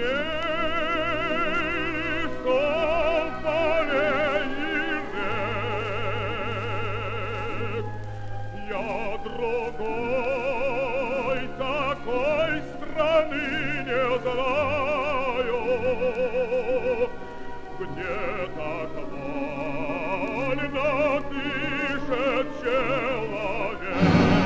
Другой такой страны не знаю, где так вольно дышит человек.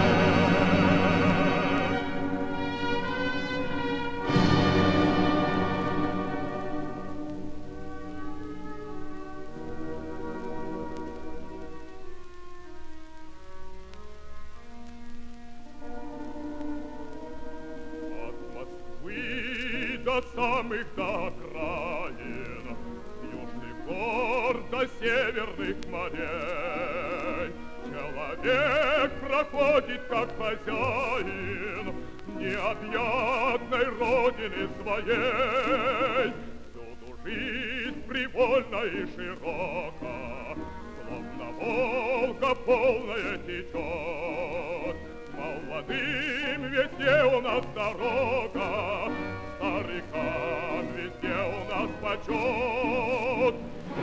До самых до окраин, с южных гор до северных морей. Человек проходит как хозяин необъятной родины своей. Всюду жизнь привольна и широка, словно Волга полная течет. Молодым везде у нас дорога, старикам везде у нас почет.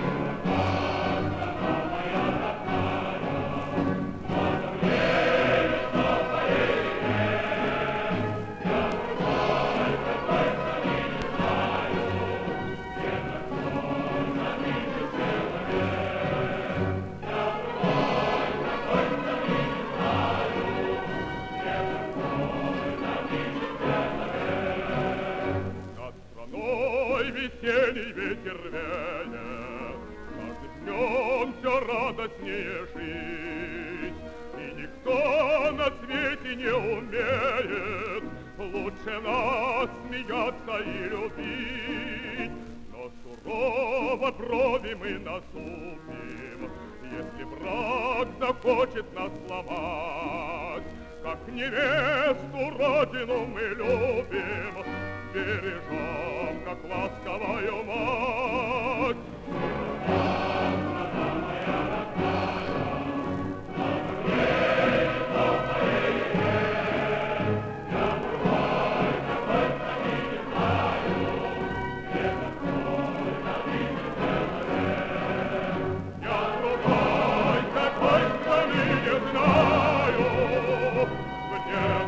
Весенний ветер веет, каждым днем все радостнее жить. И никто на свете не умеет лучше нас смеяться и любить. Но сурово брови мы насупим, если враг захочет нас сломать. Как невесту родину мы любим, бережем, как ласковую мать. Я другой такой страны не знаю, где